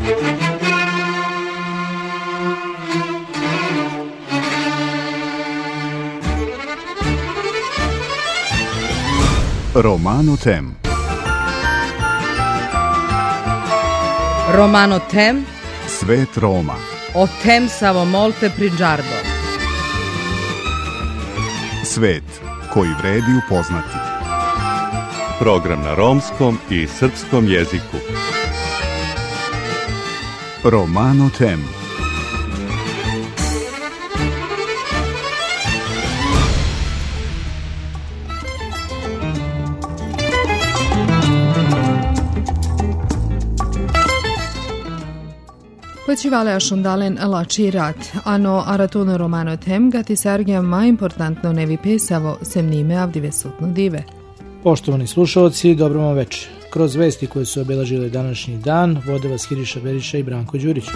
Romano Tem. Romano Tem. Svet Roma. O tem samo molte prigiardo. Svet koji vredi upoznati. Program na romskom i srpskom jeziku. Romano Tem. Počivale ašundalen lačirat, ano aratuno Romano Tem gati sargja ma importantno nevi pesavo sem nime avdive sutno dive. Poštovani slušalci, dobro vam večer. Kroz vesti koje su obeležile današnji dan, vode vas Hiriša Beriša i Branko Đurić.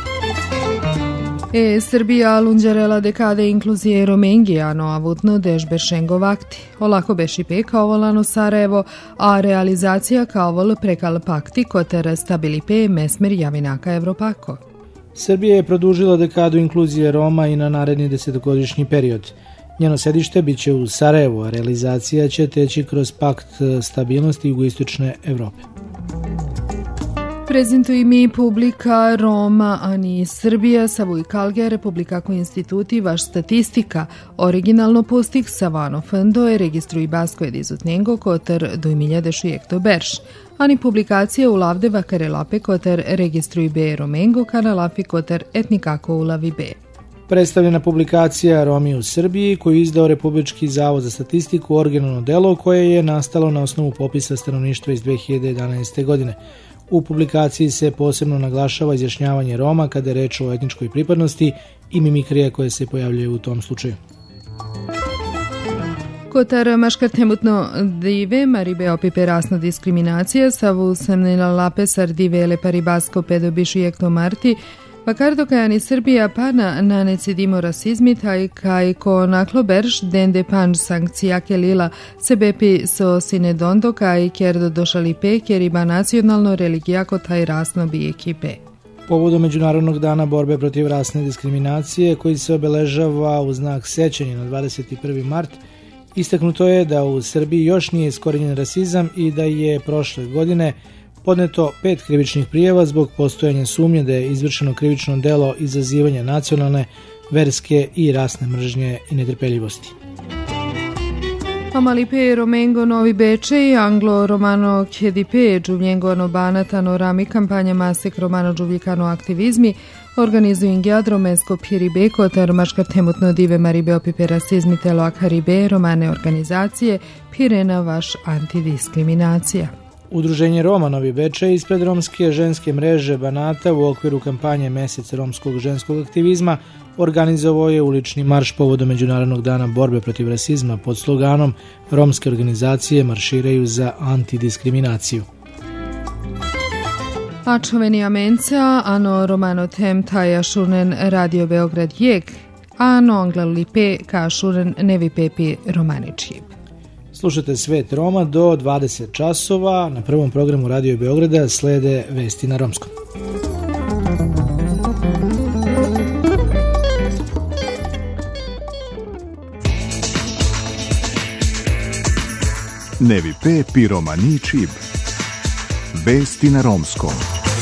Srbija lunđarela dekade inkluzije Romengijano avutno dež bešengo vakti. Olako beši pe kao volano Sarajevo, a realizacija kao vol prekal pakti koter stabili pe mesmer javinaka Evropako. Srbija je produžila dekadu inkluzije Roma i na naredni 10-godišnji period. Njeno sedište biće u Sarajevu, a realizacija će teći kroz pakt stabilnosti jugoistočne Evrope. Prezentuje mi publika Roma, ani Srbija, savuj kalge republikako instituti vaš statistika, originalno postih savano fndo registruj basko edizutnengo koter 2006 berš, ani publikacije ulavde vakarelape koter registruj be romengo kanalafi koter etnikako ulavi be. Predstavljena publikacija Romi u Srbiji koju izdao Republički zavod za statistiku originalno delo koje je nastalo na osnovu popisa stanovništva iz 2011. godine. U publikaciji se posebno naglašava izjašnjavanje Roma kada je reč o etničkoj pripadnosti i mimikrija koje se pojavljuje u tom slučaju. Kotar maškar temutno dive, maribe opipe rasna diskriminacija, savu semnila lape sardive ele paribasko pedobiši ekto marti, Vakardo kajani Srbija pana na necidimo rasizmi taj kaj ko naklo berš dende panj sankcijake lila sebepi so sine dondo kaj kjerdo došali pe kjeriba nacionalno religijako taj rasno bi ekipe. Povodom Međunarodnog dana borbe protiv rasne diskriminacije koji se obeležava u znak sećanja na 21. mart, istaknuto je da u Srbiji još nije iskorijenjen rasizam i da je prošle godine podneto 5 krivičnih prijava zbog postojanja sumnje da je izvršeno krivično delo izazivanja nacionalne, verske i rasne mržnje i netrpeljivosti. Amalipe Romengo Novi Bečej, Anglo Romano Kjedipe, Đuvljengo Nobanatano Rami kampanja Masek Romano Đuvljikano aktivizmi, organizuju Ingjad Romensko Pjeribe, kotar maškar temutno dive maribe opipe rasizmi telo akaribe, romane organizacije, Pirena vaš antidiskriminacija. Udruženje Roma Novi Bečej ispred romske ženske mreže Banata u okviru kampanje Mesec romskog ženskog aktivizma organizovao je ulični marš povodom Međunarodnog dana borbe protiv rasizma pod sloganom Romske organizacije marširaju za antidiskriminaciju. Ačoveni amenca, ano Romano Tem taja šunen Radio Beograd jeg, ano anglali pe ka šunen nevi pepi romaničijib. Slušajte Svet Roma do 20 časova. Na prvom programu Radio Beograda slede vesti na romskom. Nevi pepi romani čib. Vesti na romskom.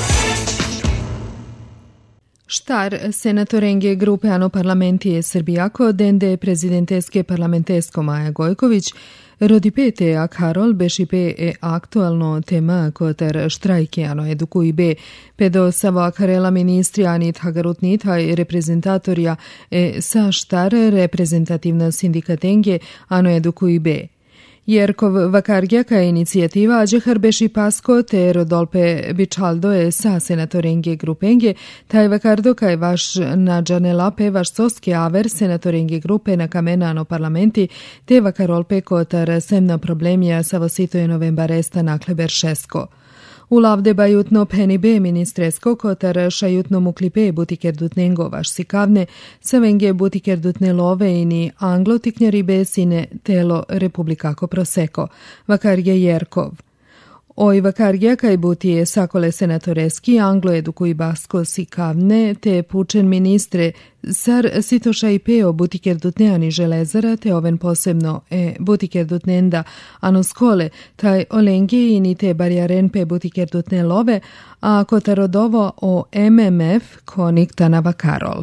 Štar senatorenge grupe Ano parlamentije Srbijako dende prezidenteske parlamentesko Maja Gojković rodi pete a Karol bešipe e aktualno tema koter štrajke ano edukuj be pedo savo akarela ministri anit hagarutnitaj reprezentatorija e sa štar reprezentativna sindikatenge ano edukuj be. Jerkov vakargja ka inicijativa Ađehar beši pasko te rodolpe bičaldo je sa senatorenge grupenge, taj vakardo kaj vaš na džanelape vaš soske aver senatorenge grupe na kamenano parlamenti te vakarolpe kotar semna problemija sa vositoje novembaresta nakleber šesko. Ulavde bajutno penibe ministresko kotar šajutno muklipe butikerdutnengo vaš sikavne, savenge butikerdutne love ini anglo tiknjaribe sine telo republikako proseko, vakar je Jerkov. Oj vakargija kaj butije sakole senatoreski, anglo edukui basko si kavne, te pučen ministre sar sitoša i peo butiker dutneani železara, te oven posebno butiker dutnenda ano skole, taj olengi i ni te barjaren pe butiker dutne love, a kotarodovo o MMF konik tanava Karol.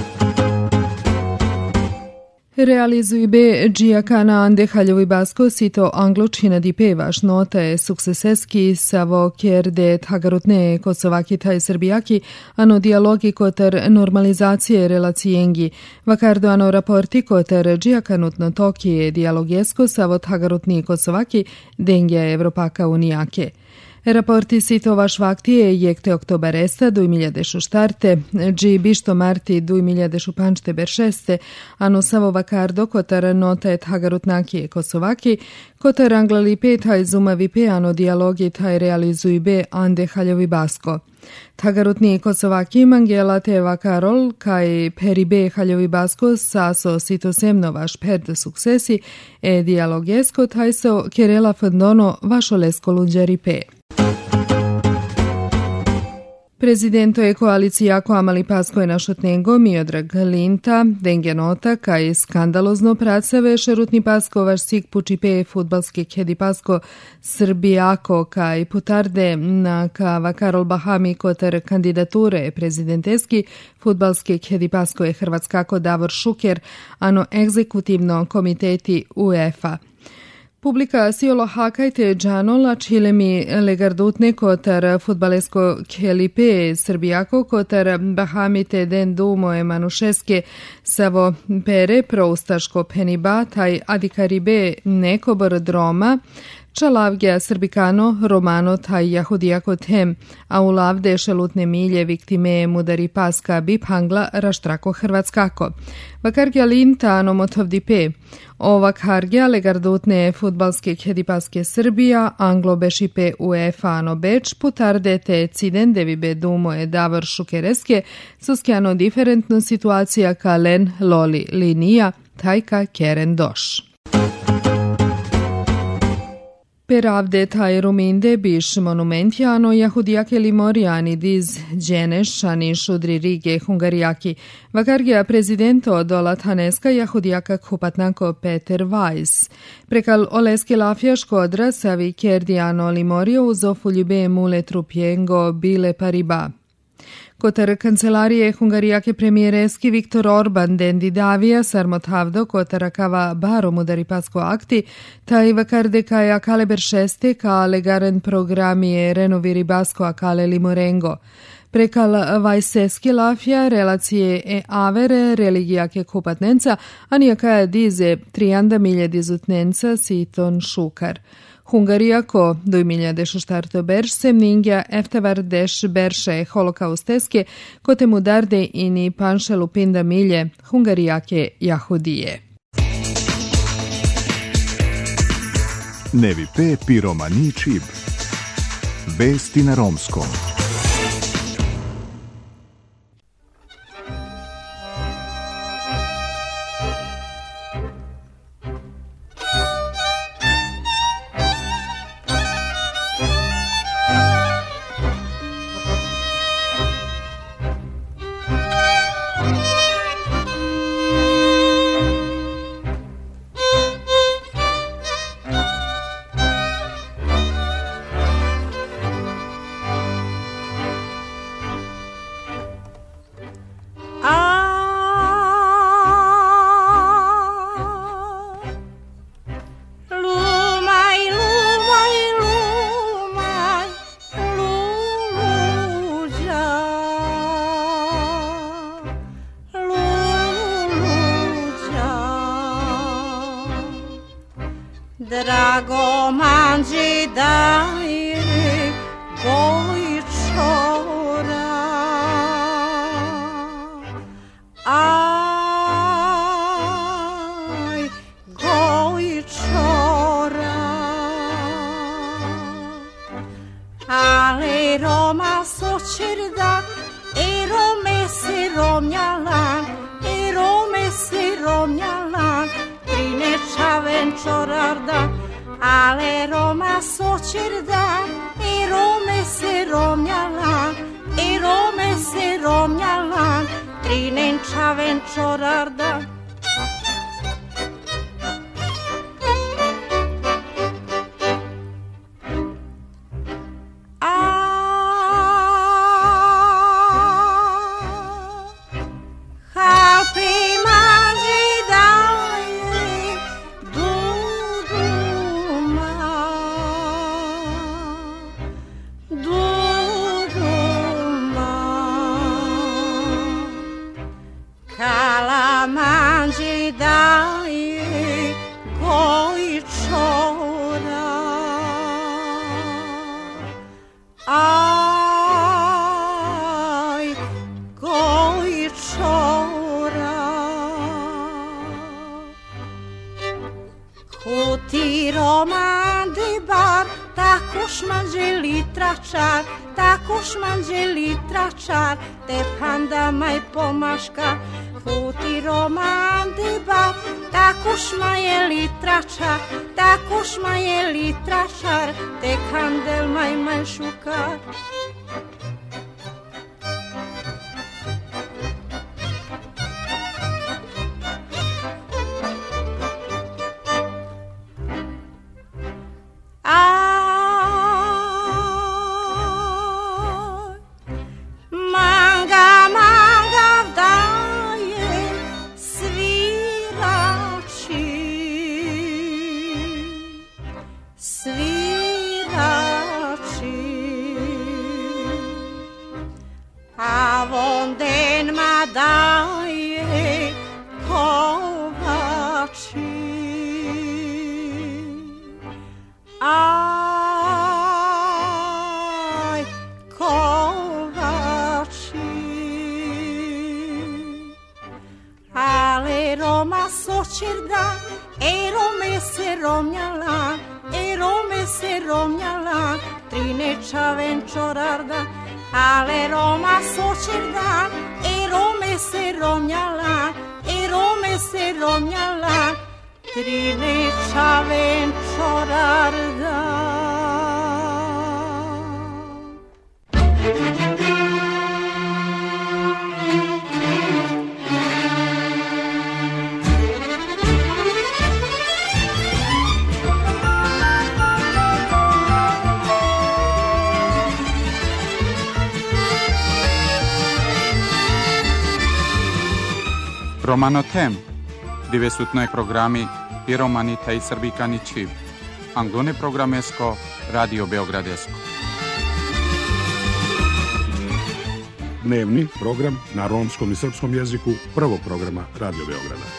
Realizuj be džijakana ande haljovi basko sito angločina di pevaš nota je sukseseski savo kjerde tagarutne kosovaki taj srbijaki ano dialogi kotar normalizacije relacijengi. Vakardo ano raporti kotar džijakanutno tokije dialogjesko savo tagarutni kosovaki dengja Evropaka unijake. Raporti sito vaš vaktije jekte oktobaresta 2006, dži bišto marti 2015 ano savo vakardo kotar nota et hagarutnakije kosovaki, kotar anglali pe taj zumavi pe ano dialogi taj realizuj be ande haljovi basko. Tagarutni kosovaki mangela te vakarol kaj peribe haljovi basko saso sito semno vaš perd suksesi dialogesko taj so kerela fendono vašo lesko lunđeri pe. Prezidento je koalicijako Amali Pasko je našotnego Miodrag Linta, dengenota kaj skandalozno pracave šerutni Pasko vaš sik pučipe futbalski kedi Pasko Srbijako kaj putarde na kava Karol Bahami kotar kandidature prezidenteski futbalski kedi Pasko je Hrvatskako Davor Šuker ano egzekutivno komiteti UEFA. Publika siolo hakajte džanola čilemi legardutne kotar futbalesko kelipe Srbijako kotar Bahamite den dumo emanušeske savo pere proustaško peniba taj adikaribe nekobor droma Čalavgja Srbikano romano taj jahudijako tem, a u lavde šelutne milje viktime mudari paska biphangla raštrako Hrvatskako. Vakargja linta ano motovdi pe. Ovak hargja legardutne futbalske kedipaske Srbija, anglo bešipe UEFA ano beč, putarde te cidendevi be dumo je Davor Šukereske, soskjano diferentno situacija ka len loli linija, tajka keren doš. Peravde taj ruminde biš monumentjano jahudijake limorijani diz dženeš ani šudri rige hungarijaki. Vakargija prezidento dola taneska jahudijaka kupatnako Peter Weiss. Prekal oleski lafja škodra savi kjerdijano limorio uzofu ljube mule trupjengo bile pariba. Kotar kancelarije hungarijake premijereski Viktor Orban dendi davija sarmothavdo kotara kava baro mudari pasko akti, taj vakarde kaj akale beršeste ka legaren programije renoviri basko akale limorengo. Prekal vajseski lafja relacije avere religijake kupatnenca, anijaka dize 3 milje dizutnenca siton šukar. Hungarijako 2006 berš semningja eftevar deš berše holokausteske kote mudarde ini panše lupinda milje hungarijake jahudije. Nevi pe piromani čib. Vesti na romskom. Drago manđi daje gojčora, aj gojčora, ale Roma sočerda, Rome se romnjalan, Rome se romnjalan, Trinečaven čorarda, ale Roma socerda e Rome se romnjalan, e Rome se romnjalan, trinenča venčorarda. Takuš manđeli tračar, te panda maj pomaška, huti roman deba, takuš majeli tračar, takuš majeli tračar, te kandel maj šukar. Ale Roma socerda e Rome se romnjalan, e Rome se romnjalan, trineča venčorarda. Romanotem, divesutnoj programi i romanita i srbikani čib. Anglone programesko, Radio Beogradesko. Dnevni program na romskom i srpskom jeziku prvog programa Radio Beograda.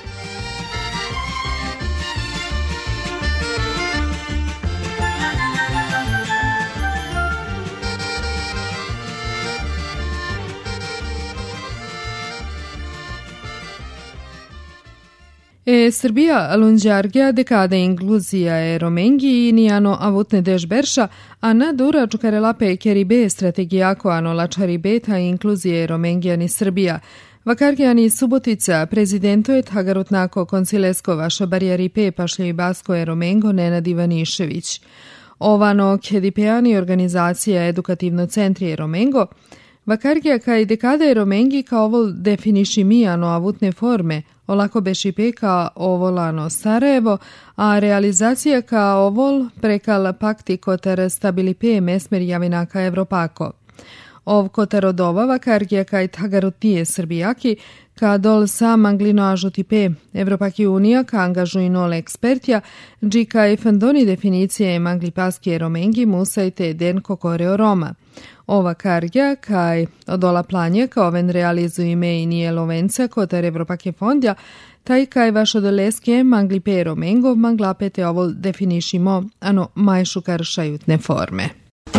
Srbija lunđargja dekada inkluzija je romengi i nijano avutne dež berša, a na dura čukarelape keribe strategijako ano lačari beta inkluzije romengijani Srbija. Vakargijani Subotica prezidento je tagarutnako koncilesko vaša barijaripe pašljevi basko je romengo Nenad Ivanišević. Ovano kedipeani organizacija edukativno centri je romengo, Vakargija kaj dekada je romengi kao ovol definiši mijano avutne forme, olako bešipe ka ovolano Sarajevo, a realizacija ka ovol prekal pakti kotar stabilipe mesmer javinaka Evropako. Ov kotar odova Vakargija kaj tagarutije Srbijaki, ka dol sam anglino ažutipe Evropaki unija ka angažuji nole ekspertja, dži kaj fandoni definicije mangli paskije romengi musajte denko koreo Roma. Ova kargja kaj odola planje ka oven realizuju ime i nije lovenca kotar Evropake fondja, taj kaj vašo doleske mangli pe romengo manglapete ovo definišimo ano majšukar šajutne forme.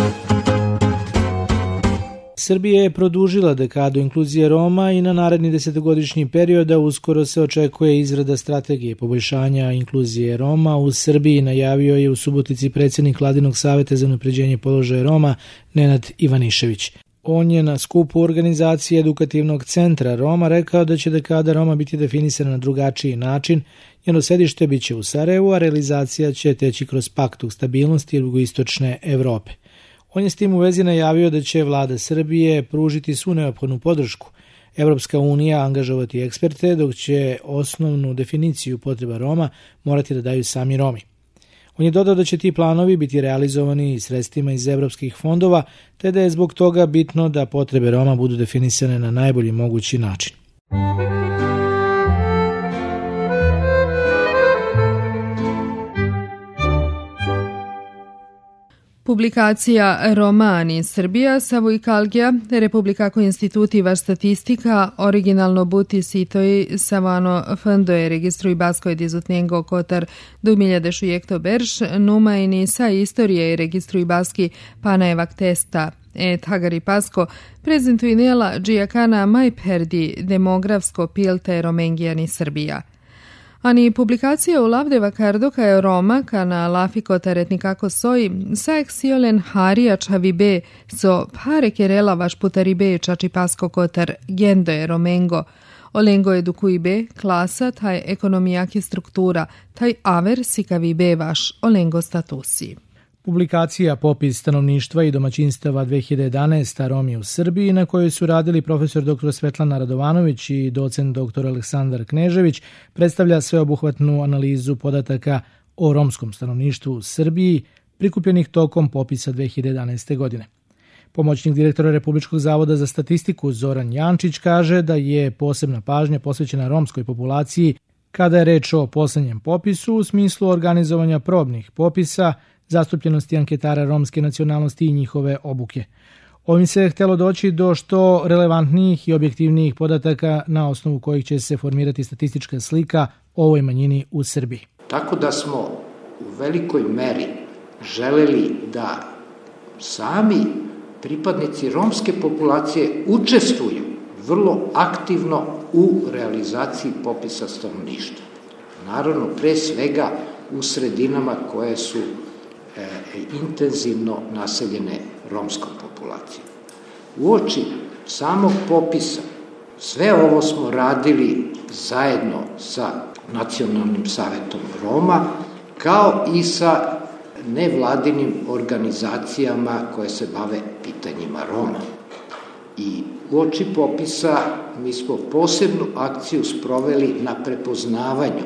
Srbija je produžila dekadu inkluzije Roma i na naredni 10-godišnji period uskoro se očekuje izrada strategije poboljšanja inkluzije Roma u Srbiji, najavio je u Subotici predsjednik Vladinog saveta za unapređenje položaja Roma Nenad Ivanišević. On je na skupu organizacije edukativnog centra Roma rekao da će dekada Roma biti definisana na drugačiji način, njeno sedište biće u Sarajevu, a realizacija će teći kroz Pakt stabilnosti jugoistočne Evrope. On je s tim u vezi najavio da će vlada Srbije pružiti svu neophodnu podršku, Evropska unija angažovati eksperte, dok će osnovnu definiciju potreba Roma morati da daju sami Romi. On je dodao da će ti planovi biti realizovani sredstvima iz evropskih fondova, te da je zbog toga bitno da potrebe Roma budu definisane na najbolji mogući način. Publikacija Romani Srbija, Savojkalgija, Republikako institutiva statistika, originalno buti sitoj savano fondoje registruj baskoj dizutnjengo kotar 2021 berš, numajni sa istorije registruj baski panajevak testa Hagari Pasko, prezentuj nela džijakana majperdi demografsko pilte Romengijani Srbija. Ani publikacija u Lavdeva Kardoka je Roma, kana lafiko taretnikako soji, sa eksiolen harija čavibe, so pare kerela vaš putaribe čači pasko kotar gendo je Romengo, olengo edukuibe, klasa, taj ekonomijaki struktura, taj aver sikavibe vaš olengo statusi. Publikacija Popis stanovništva i domaćinstava 2011. Romi u Srbiji, na kojoj su radili profesor dr. Svetlana Radovanović i docent dr. Aleksandar Knežević, predstavlja sveobuhvatnu analizu podataka o romskom stanovništvu u Srbiji, prikupljenih tokom popisa 2011. godine. Pomoćnik direktora Republičkog zavoda za statistiku Zoran Jančić kaže da je posebna pažnja posvećena romskoj populaciji kada je reč o poslednjem popisu u smislu organizovanja probnih popisa, zastupljenosti anketara romske nacionalnosti i njihove obuke. Ovim se htelo doći do što relevantnijih i objektivnijih podataka na osnovu kojih će se formirati statistička slika o ovoj manjini u Srbiji. Tako da smo u velikoj meri želeli da sami pripadnici romske populacije učestvuju vrlo aktivno u realizaciji popisa stanovništva. Naravno, pre svega u sredinama koje su intenzivno naseljene romskom populacijom. Uoči samog popisa sve ovo smo radili zajedno sa Nacionalnim savetom Roma, kao i sa nevladinim organizacijama koje se bave pitanjima Roma. I uoči popisa mi smo posebnu akciju sproveli na prepoznavanju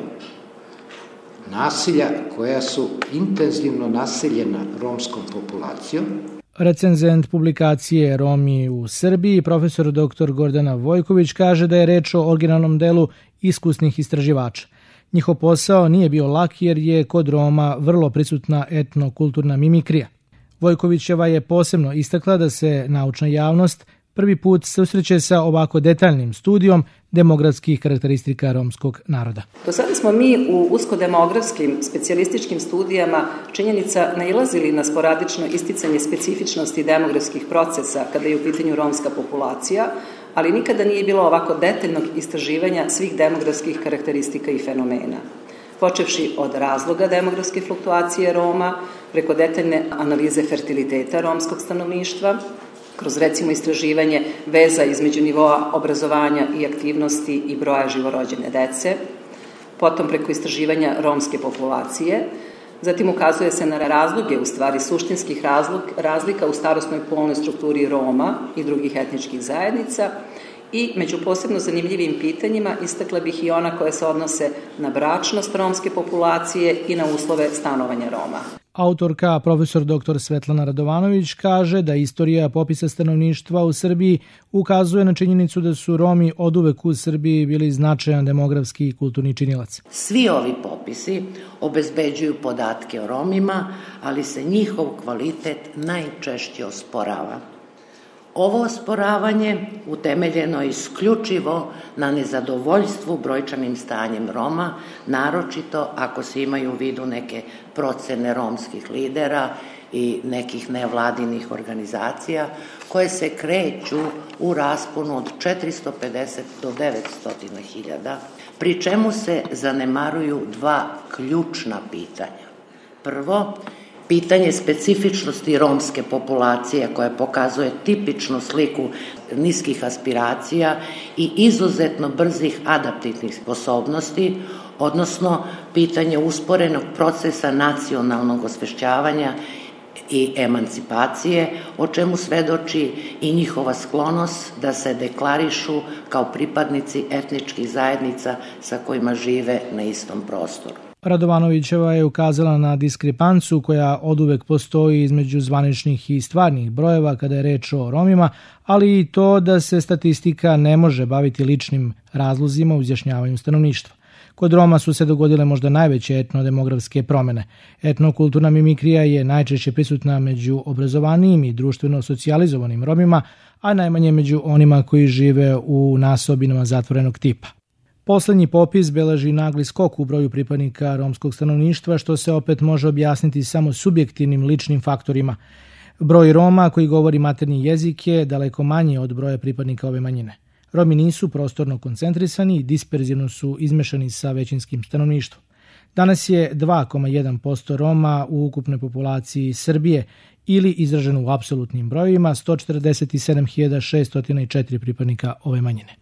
naselja koja su intenzivno naseljena romskom populacijom. Recenzent publikacije Romi u Srbiji, profesor dr. Gordana Vojković, kaže da je reč o originalnom delu iskusnih istraživača. Njihov posao nije bio lak jer je kod Roma vrlo prisutna etnokulturna mimikrija. Vojkovićeva je posebno istakla da se naučna javnost prvi put susreće sa ovako detaljnim studijom demografskih karakteristika romskog naroda. Do sada smo mi u usko-demografskim specijalističkim studijama činjenica nailazili na sporadično isticanje specifičnosti demografskih procesa kada je u pitanju romska populacija, ali nikada nije bilo ovako detaljnog istraživanja svih demografskih karakteristika i fenomena. Počevši od razloga demografske fluktuacije Roma, preko detaljne analize fertiliteta romskog stanovništva, kroz recimo istraživanje veza između nivoa obrazovanja i aktivnosti i broja živorođene dece, potom preko istraživanja romske populacije, zatim ukazuje se na razloge, u stvari suštinskih razlika u starosnoj polnoj strukturi Roma i drugih etničkih zajednica i među posebno zanimljivim pitanjima istakla bih i ona koja se odnose na bračnost romske populacije i na uslove stanovanja Roma. Autorka, profesor dr. Svetlana Radovanović, kaže da istorija popisa stanovništva u Srbiji ukazuje na činjenicu da su Romi oduvek u Srbiji bili značajan demografski i kulturni činilac. Svi ovi popisi obezbeđuju podatke o Romima, ali se njihov kvalitet najčešće osporava. Ovo osporavanje utemeljeno je isključivo na nezadovoljstvu brojčanim stanjem Roma, naročito ako se imaju u vidu neke procene romskih lidera i nekih nevladinih organizacija koje se kreću u rasponu od 450 do 900 hiljada, pri čemu se zanemaruju dva ključna pitanja. Prvo, pitanje specifičnosti romske populacije koja pokazuje tipičnu sliku niskih aspiracija i izuzetno brzih adaptivnih sposobnosti, odnosno pitanje usporenog procesa nacionalnog osvešćavanja i emancipacije, o čemu svedoči i njihova sklonost da se deklarišu kao pripadnici etničkih zajednica sa kojima žive na istom prostoru. Radovanovićeva je ukazala na diskrepancu koja oduvek postoji između zvaničnih i stvarnih brojeva kada je reč o Romima, ali i to da se statistika ne može baviti ličnim razlozima u izjašnjavanju stanovništva. Kod Roma su se dogodile možda najveće etnodemografske promene. Etnokulturna mimikrija je najčešće prisutna među obrazovanijim i društveno socijalizovanim Romima, a najmanje među onima koji žive u nasobinama zatvorenog tipa. Poslednji popis beleži nagli skok u broju pripadnika romskog stanovništva, što se opet može objasniti samo subjektivnim ličnim faktorima. Broj Roma koji govori maternji jezik je daleko manji od broja pripadnika ove manjine. Romi nisu prostorno koncentrisani i disperzivno su izmešani sa većinskim stanovništvom. Danas je 2,1% Roma u ukupnoj populaciji Srbije ili izraženo u apsolutnim brojevima 147.604 pripadnika ove manjine.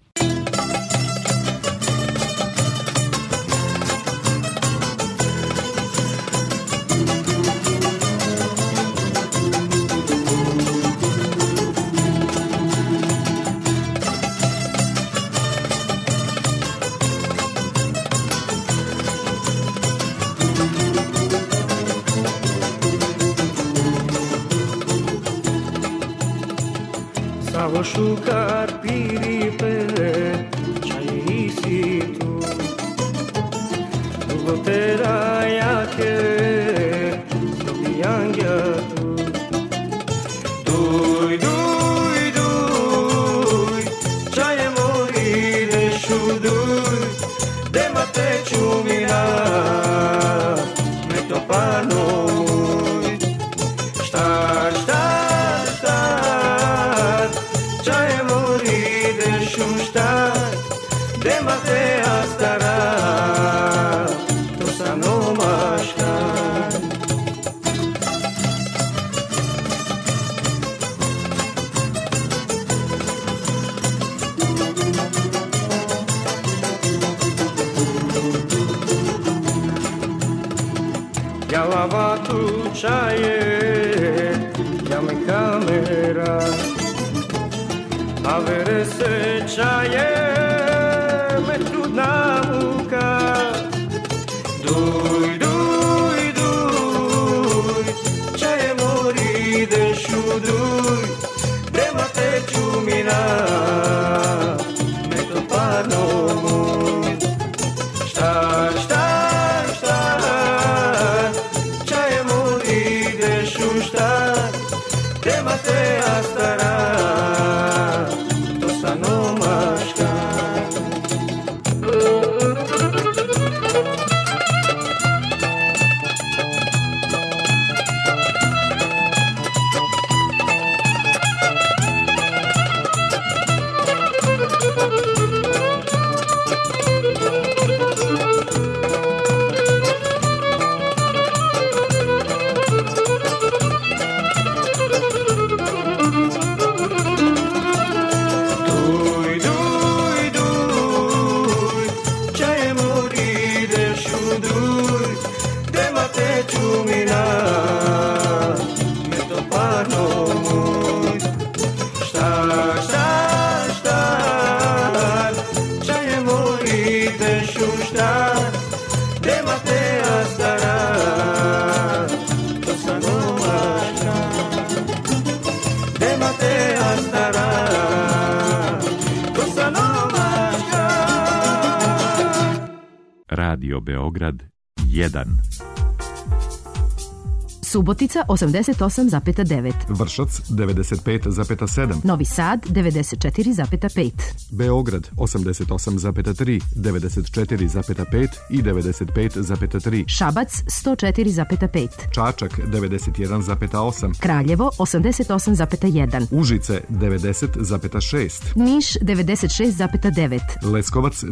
Šukar piripe, čaje isi tu, dugo terajake, dobijangja tu. Duj, duj, duj, čaje mori dešu duj, dema te čumina, me to pano muj. Štar, štar, štar, čaje mori dešu štar, dema te astara, to sa nomaška. Ja lavatu čaje, ja me kamera, a vere se čaje, me trudna muka. Duj, duj, duj, čaje mori dešu duj, dema te čumina, me to parno muj. Štar, štar, štar, čaje mori dešu štar, dema te astara, to sa nomaška. Radio Beograd 1. Subotica 88,9. Vršac 95,7. Novi Sad 94,5. Beograd 88,3, 94,5 i 95,3. Šabac 104,5. Čačak 91,8. Kraljevo 88,1. Užice 90,6. Niš 96,9. Leskovac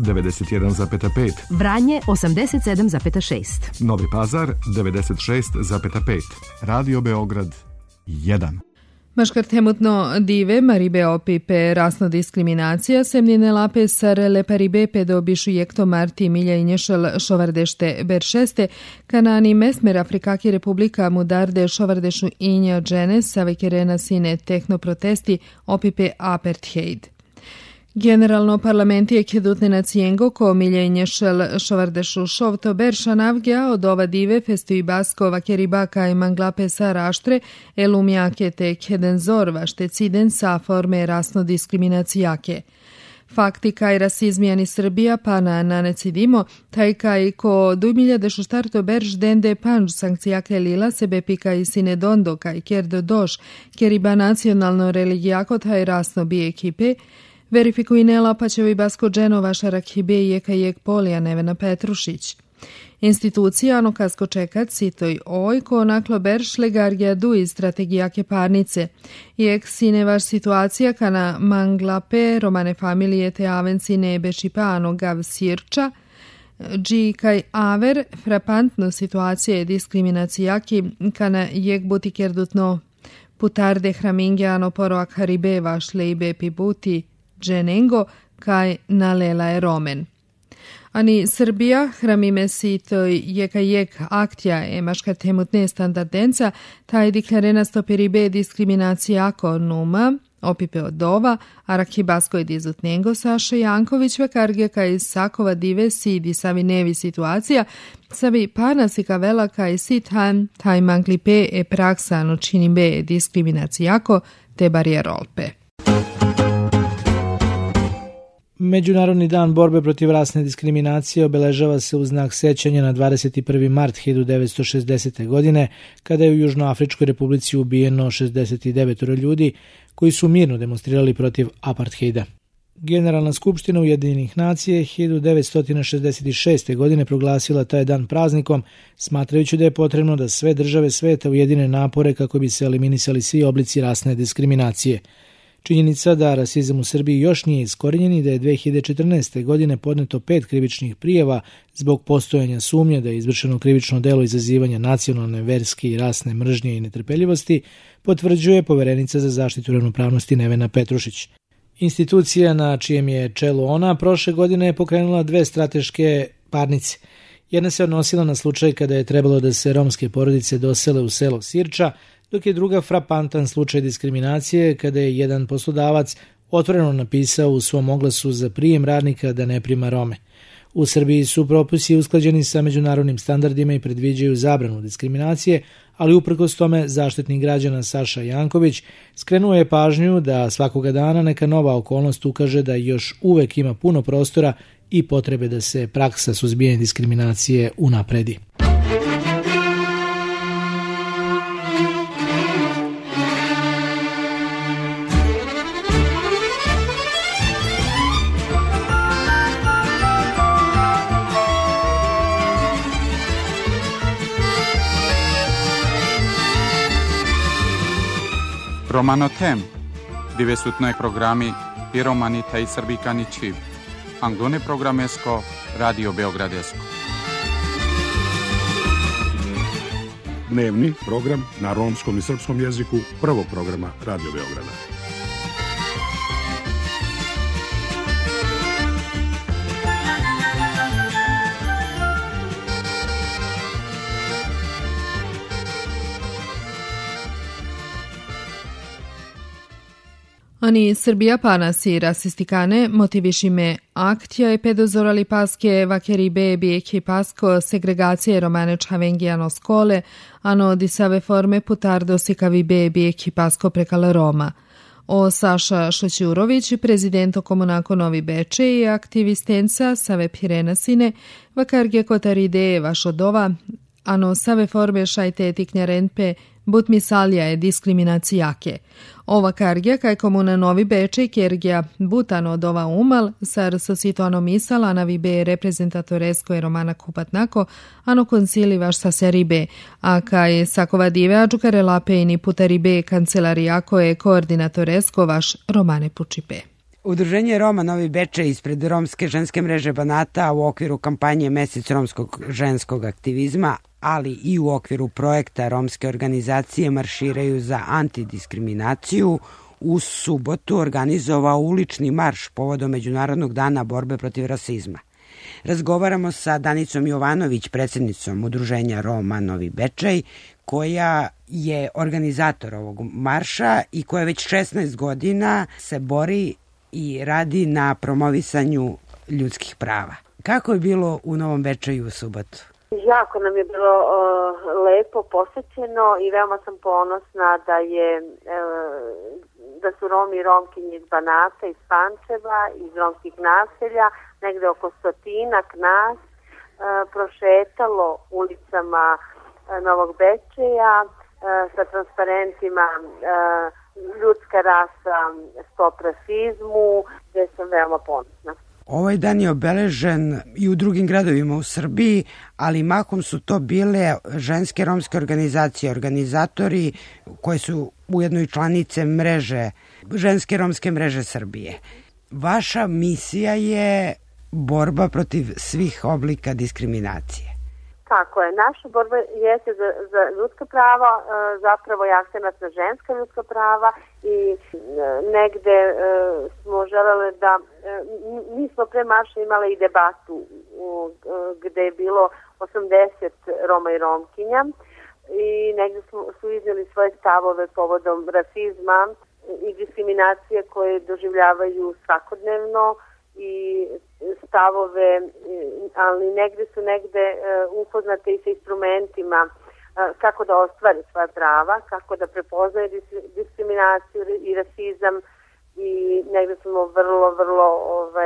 91,5. Vranje 87,6. Novi Pazar 96,5. Radio Beograd 1. Maškar temutno dive maribe opipe rasno diskriminacija semnine lape sarele paribe pedo bišu jekto marti milja i nješal šovardešte beršeste kanani mesmer Afrikaki Republika mudarde šovardešu inja džene savekirena sine tehno protesti opipe apartheid. Generalno parlamentije kedutne nacijengo ko milja i nješal šovardešu šovto berša navgja od ova dive festu i basko vakeribaka i manglape sa raštre elumjake te kedenzor vašte ciden sa forme rasno diskriminacijake. Fakti kaj rasizmijani Srbija pa na nanecidimo, taj kaj ko 2006 berž dende panž sankcijake lila sebe pika i sine dondo kaj kerdo doš, keriba nacionalno religijako taj rasno bi ekipe, verifikuinela Pačevi Basko Dženova Šarakhibe i Jekajek Polija Nevena Petrušić. Institucija ano kasko čekat sitoj oj ko naklo berš legargija duj strategijake parnice. Jek sine vaš situacija kana manglape romane familije te aven sine bešipa ano gav sirča, dži kaj aver frapantno situacije diskriminacijaki kana jek buti kerdutno putarde hramingiano poroak haribe vaš lejbe pibuti dženengo kaj nalela je romen. Ani Srbija hramime sitoj jekajek aktja emaška temutne standardenca taj diklarena stopiribe diskriminacijako numa opipe od dova, arakibasko je dizutnengo Saša Janković vakarge kaj sakova dive sidi savi nevi situacija, savi parnasika vela kaj sithan taj manglipe e praksa no činibe diskriminacijako te barijerolpe. Međunarodni dan borbe protiv rasne diskriminacije obeležava se u znak sećanja na 21. mart 1960. godine, kada je u Južnoafričkoj republici ubijeno 69 ljudi koji su mirno demonstrirali protiv apartheida. Generalna skupština Ujedinjenih nacija 1966. godine proglasila taj dan praznikom, smatrajući da je potrebno da sve države sveta ujedine napore kako bi se eliminisali svi oblici rasne diskriminacije. Činjenica da rasizam u Srbiji još nije iskorijenjen i da je 2014. godine podneto 5 krivičnih prijava zbog postojanja sumnje da je izvršeno krivično delo izazivanja nacionalne, verske i rasne mržnje i netrpeljivosti, potvrđuje poverenica za zaštitu ravnopravnosti Nevena Petrušić. Institucija na čijem je čelu ona prošle godine je pokrenula 2 strateške parnice. Jedna se odnosila na slučaj kada je trebalo da se romske porodice dosele u selo Sirča, dok je druga frapantan slučaj diskriminacije kada je jedan poslodavac otvoreno napisao u svom oglasu za prijem radnika da ne prima Rome. U Srbiji su propisi usklađeni sa međunarodnim standardima i predviđaju zabranu diskriminacije, ali uprkos tome Zaštitnik građana Saša Janković skrenuo je pažnju da svakoga dana neka nova okolnost ukaže da još uvek ima puno prostora i potrebe da se praksa suzbijanja diskriminacije unapredi. Romano tem, divesutnoj programi i romanita i srbikani čib. Angone programesko, Radio Beogradesko. Dnevni program na romskom i srpskom jeziku prvog programa Radio Beograda. Ani Srbija panasi rasistikane motivišime aktja i pedozorali paske vakeribe bijeki pasko segregacije romane čhavengijano skole, ano disave forme putardo sikavi bijeki pasko prekala Roma. O Saša Šoćurović, prezidento Komunako Novi Beče i aktivistenca Save Pirenasine, vakarge kotaride vašodova, ano save forme šajte tiknjarenpe but misalja je diskriminacijake. Ova kargja kaj komuna Novi Bečej kergja butano od ova umal, sar sa situano misala na vibe reprezentatoresko je romana kupatnako, ano konsili vaš sa seribe, a kaj sakova dive ađukare lape ini putaribe kancelarijako je koordinatoresko vaš romane pučipe. Udruženje Roma Novi Bečej ispred Romske ženske mreže Banata u okviru kampanje Mesec romskog ženskog aktivizma, ali i u okviru projekta romske organizacije Marširaju za antidiskriminaciju, u subotu organizovao ulični marš povodom Međunarodnog dana borbe protiv rasizma. Razgovaramo sa Danicom Jovanović, predsjednicom Udruženja Roma Novi Bečej, koja je organizator ovog marša i koja već 16 godina se bori i radi na promovisanju ljudskih prava. Kako je bilo u Novom Bečeju u subotu? Jako nam je bilo lepo posjećeno i veoma sam ponosna da su Romi i Romkinje iz Banata, iz Pančeva, iz romskih naselja, negde oko 100-ak nas prošetalo ulicama Novog Bečeja sa transparentima ljudska rasa, stop rasizmu, gde sam veoma ponosna. Ovaj dan je obeležen i u drugim gradovima u Srbiji, ali mahom su to bile ženske romske organizacije, organizatori koji su ujedno i članice mreže, ženske romske mreže Srbije. Vaša misija je borba protiv svih oblika diskriminacije. Tako je. Naša borba jeste za ljudska prava, zapravo je akcenat na ženska ljudska prava i negde smo želeli da, mi smo pre marša imali i debatu gde je bilo 80 Roma i Romkinja i negde su iznijeli svoje stavove povodom rasizma i diskriminacije koje doživljavaju svakodnevno i stavove, ali negde su upoznate i sa instrumentima kako da ostvare svoja prava, kako da prepoznaju diskriminaciju i rasizam i negde smo vrlo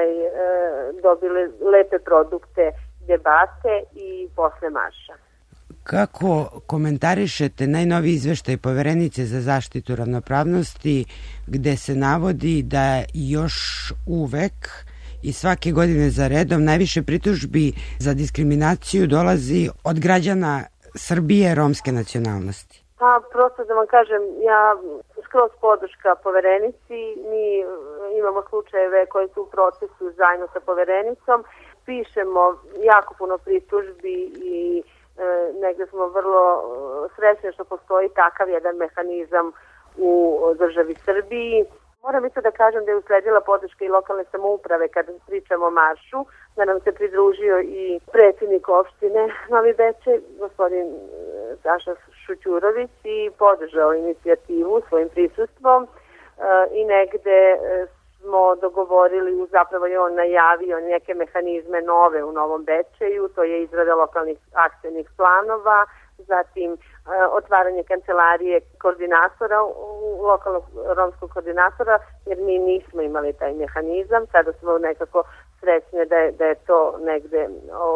dobili lepe produkte debate i posle marša. Kako komentarišete najnoviji izveštaj Poverenice za zaštitu ravnopravnosti gde se navodi da još uvek i svake godine za redom najviše pritužbi za diskriminaciju dolazi od građana Srbije romske nacionalnosti? Pa, prosto da vam kažem, ja skroz podrška Poverenici, mi imamo slučajeve koji su u procesu zajedno sa Poverenicom, pišemo jako puno pritužbi i negde smo vrlo srećni što postoji takav jedan mehanizam u državi Srbiji. Moram isto da kažem da je usledila podrška i lokalne samouprave kada pričamo o maršu, da nam se pridružio i predsjednik opštine Novi Bečej, gospodin Saša Šućurović, i podržao inicijativu svojim prisustvom i negde smo dogovorili, zapravo je on najavio neke mehanizme nove u Novom Bečeju, to je izrada lokalnih akcijnih planova, zatim otvaranje kancelarije koordinatora, lokalnog romskog koordinatora, jer mi nismo imali taj mehanizam, sada smo nekako srećni da je to negde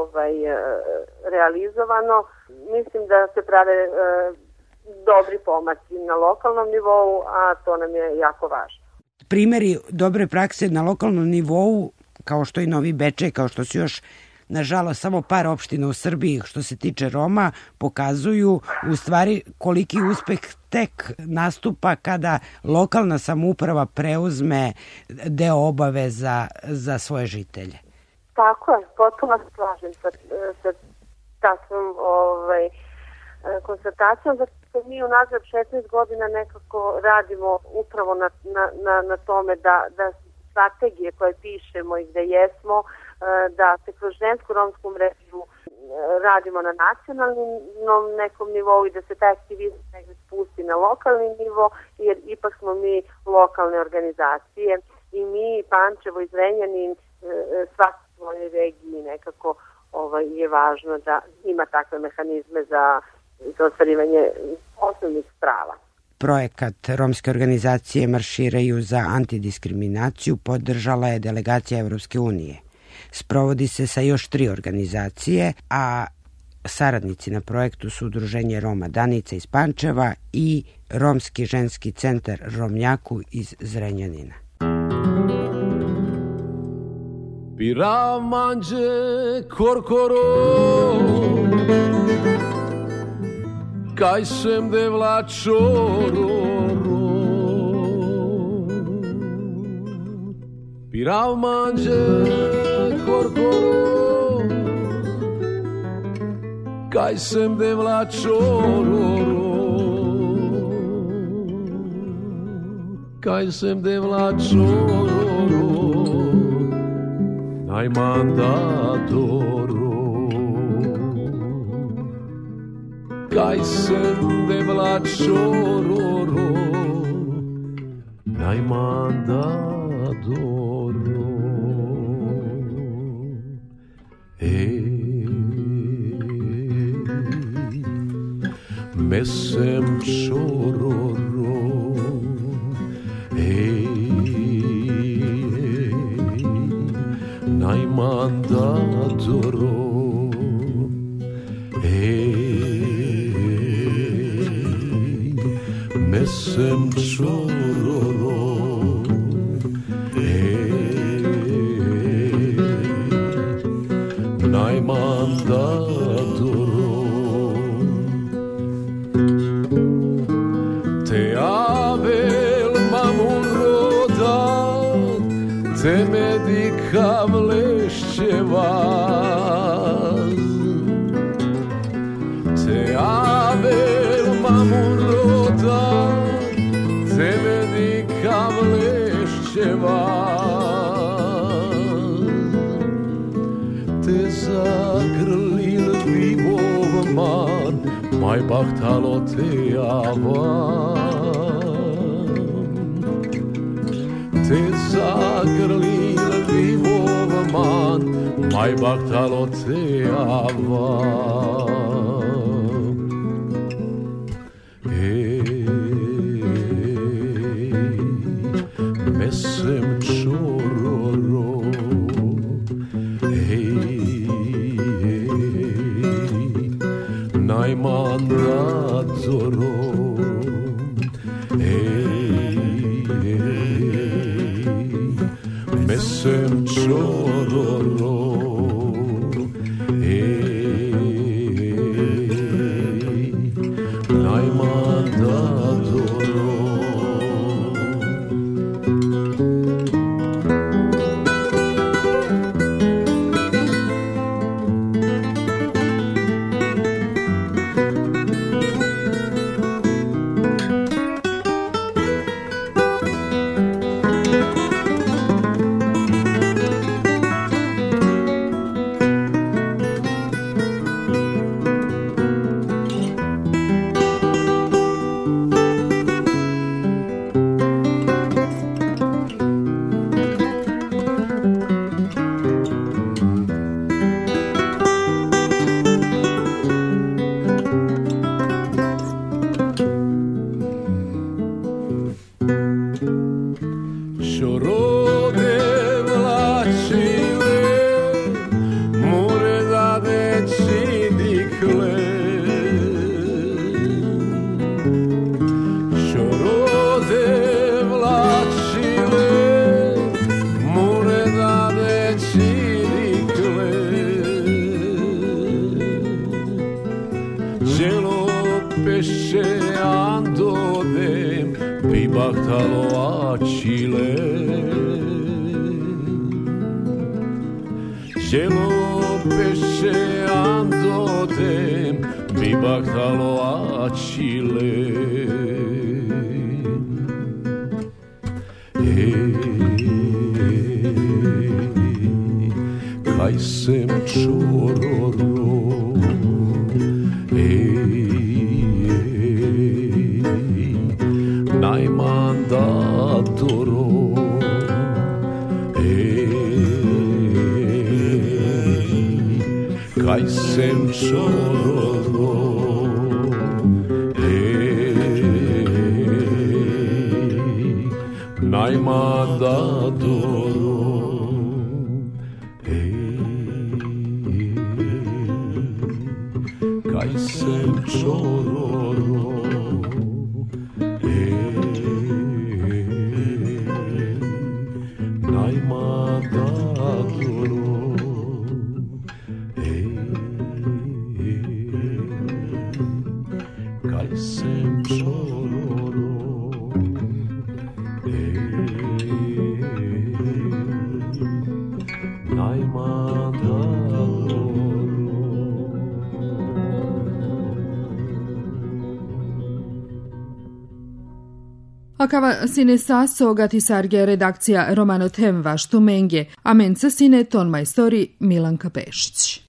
realizovano. Mislim da se prave dobri pomaci na lokalnom nivou, a to nam je jako važno. Primeri dobre prakse na lokalnom nivou, kao što i Novi Bečej, kao što su još nažalost samo par opština u Srbiji što se tiče Roma, pokazuju u stvari koliki uspeh tek nastupa kada lokalna samouprava preuzme deo obaveza za svoje žitelje. Tako je, potpuno slažem sa takvom konstatacijom, da mi unazad 16 godina nekako radimo upravo na tome da strategije koje pišemo i gde jesmo, da se kroz žensku romsku mrežu radimo na nacionalnom nekom nivou i da se taj aktivizam negdje spusti na lokalni nivo, jer ipak smo mi lokalne organizacije i mi, Pančevo i Zrenjanin, svaki svojoj regiji nekako je važno da ima takve mehanizme za ostvarivanje osnovnih prava. Projekat romske organizacije Marširaju za antidiskriminaciju podržala je delegacija Evropske unije. Sprovodi se sa još 3 organizacije, a saradnici na projektu su Udruženje Roma Danica iz Pančeva i Romski ženski centar Romnjaku iz Zrenjanina. Piramanđe korkoro kaj sem de vlačoro Pirav manđe korkoro Kaj sem de vlačororo Kaj sem de vlačororo Najmandadoro Kaj sem de vlačororo Najmandadoro Mesem chororo Najmandadoro Mesem chororo Najmandadoro Te avel mamuroda Te medica vlešćevaz Te avel mamuroda Te medica vlešćevaz Te zagrlil vivov man Maj bahtalo te avan Te zagrlil vivov man Maj bahtalo te avan Mesem chororo Najmandadoro Mesem chororo Najmandadoro Akava sine saso gatisarge redakcija Romano Tem vaštu menge, a menca sine ton majstori Milanka Pešić.